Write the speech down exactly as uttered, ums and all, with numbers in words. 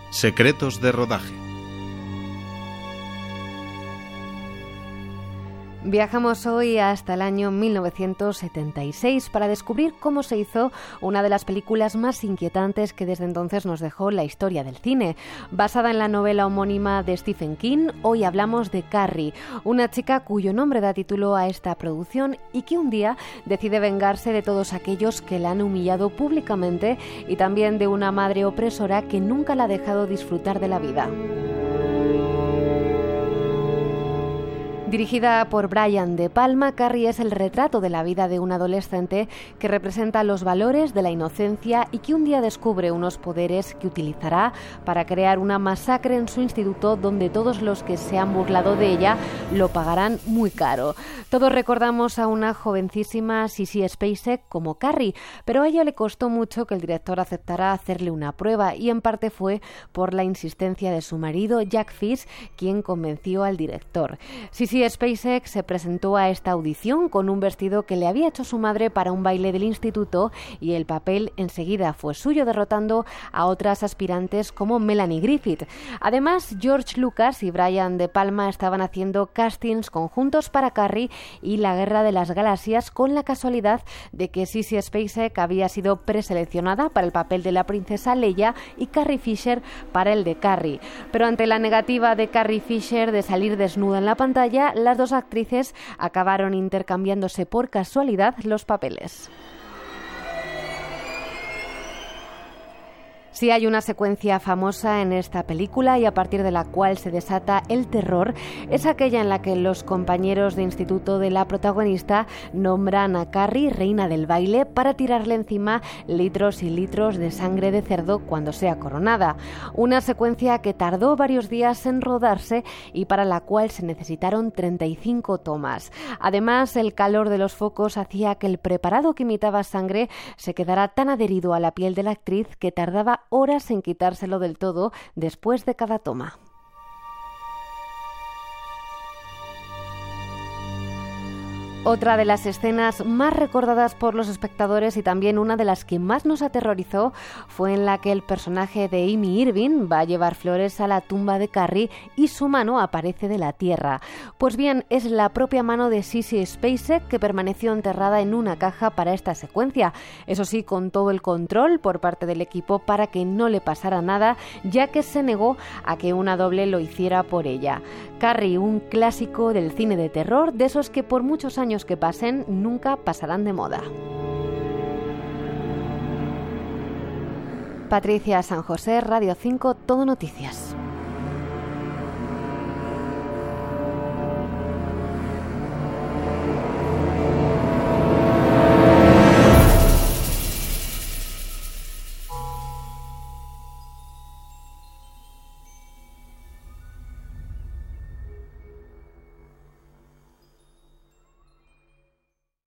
Secretos de rodaje. Viajamos hoy hasta el año mil novecientos setenta y seis para descubrir cómo se hizo una de las películas más inquietantes que desde entonces nos dejó la historia del cine. Basada en la novela homónima de Stephen King, hoy hablamos de Carrie, una chica cuyo nombre da título a esta producción y que un día decide vengarse de todos aquellos que la han humillado públicamente y también de una madre opresora que nunca la ha dejado disfrutar de la vida. Dirigida por Brian De Palma, Carrie es el retrato de la vida de un adolescente que representa los valores de la inocencia y que un día descubre unos poderes que utilizará para crear una masacre en su instituto donde todos los que se han burlado de ella lo pagarán muy caro. Todos recordamos a una jovencísima Sissy Spacek como Carrie, pero a ella le costó mucho que el director aceptara hacerle una prueba y en parte fue por la insistencia de su marido Jack Fish quien convenció al director. Sissy Spacek se presentó a esta audición con un vestido que le había hecho su madre para un baile del instituto y el papel enseguida fue suyo, derrotando a otras aspirantes como Melanie Griffith. Además, George Lucas y Brian De Palma estaban haciendo castings conjuntos para Carrie y La Guerra de las Galaxias, con la casualidad de que Sissy Spacek había sido preseleccionada para el papel de la princesa Leia y Carrie Fisher para el de Carrie. Pero ante la negativa de Carrie Fisher de salir desnuda en la pantalla, las dos actrices acabaron intercambiándose por casualidad los papeles. Sí hay una secuencia famosa en esta película y a partir de la cual se desata el terror, es aquella en la que los compañeros de instituto de la protagonista nombran a Carrie reina del baile para tirarle encima litros y litros de sangre de cerdo cuando sea coronada. Una secuencia que tardó varios días en rodarse y para la cual se necesitaron treinta y cinco tomas. Además, el calor de los focos hacía que el preparado que imitaba sangre se quedara tan adherido a la piel de la actriz que tardaba horas en quitárselo del todo después de cada toma. Otra de las escenas más recordadas por los espectadores y también una de las que más nos aterrorizó fue en la que el personaje de Amy Irving va a llevar flores a la tumba de Carrie y su mano aparece de la tierra. Pues bien, es la propia mano de Sissy Spacek que permaneció enterrada en una caja para esta secuencia. Eso sí, con todo el control por parte del equipo para que no le pasara nada, ya que se negó a que una doble lo hiciera por ella. Carrie, un clásico del cine de terror, de esos que por muchos años que pasen nunca pasarán de moda. Patricia San José, Radio cinco, Todo Noticias.